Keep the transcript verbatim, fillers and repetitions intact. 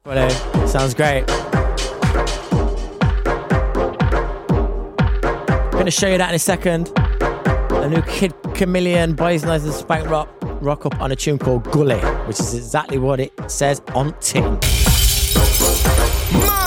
Well, sounds great. Gonna show you that in a second. A new Kid Chameleon, Boys Nice and Spank Rock, rock up on a tune called Gully, which is exactly what it says on tin. My